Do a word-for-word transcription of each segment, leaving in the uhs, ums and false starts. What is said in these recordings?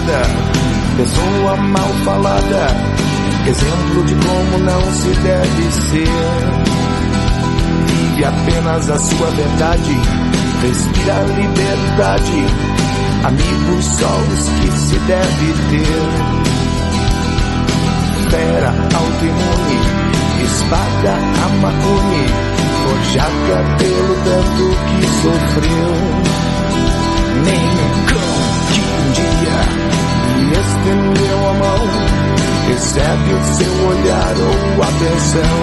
desejada, pessoa mal falada, exemplo de como não se deve ser. Vive apenas a sua verdade, respira liberdade, amigos só os que se deve ter. Fera autoimune, espada amacune, forjada pelo tanto que sofreu. Nem um cão que um dia lhe estendeu a mão recebe o seu olhar ou atenção.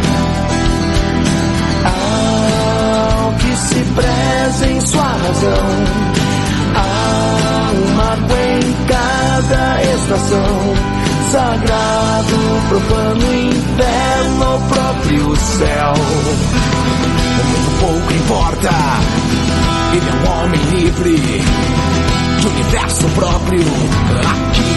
Ao que se preza em sua razão, há um marco em cada estação. Sagrado, profano, inferno, o próprio céu. Muito pouco importa, ele é um homem livre, de universo próprio aqui.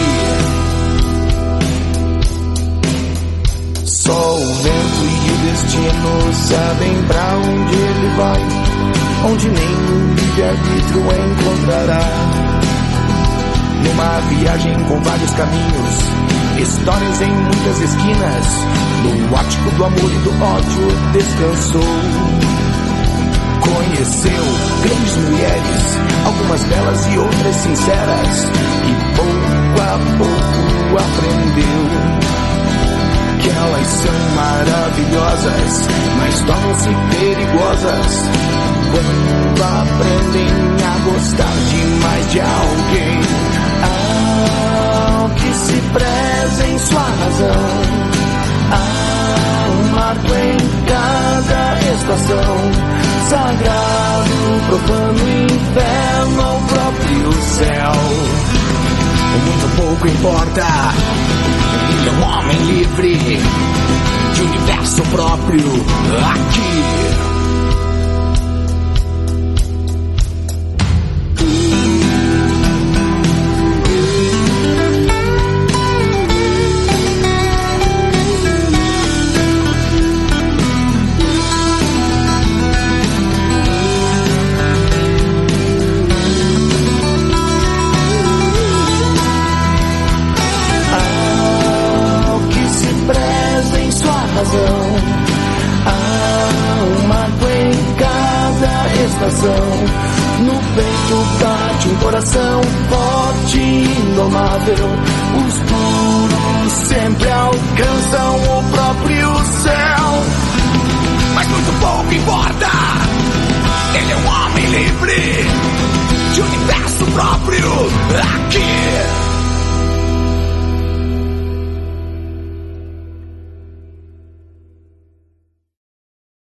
Só o vento e o destino sabem pra onde ele vai, onde nem o livre-arbítrio encontrará. Numa viagem com vários caminhos, histórias em muitas esquinas, no ático do amor e do ódio descansou. Conheceu grandes mulheres, algumas belas e outras sinceras, e pouco a pouco aprendeu que elas são maravilhosas, mas tornam-se perigosas quando aprendem a gostar demais de alguém. Ao que se preza em sua razão, há um marco em cada estação. Sagrado, profano, inferno, o próprio céu. Muito pouco importa, ele é um homem livre, de universo próprio aqui. No peito bate um coração forte e indomável. Os puros sempre alcançam o próprio céu. Mas muito pouco importa, ele é um homem livre, de universo próprio.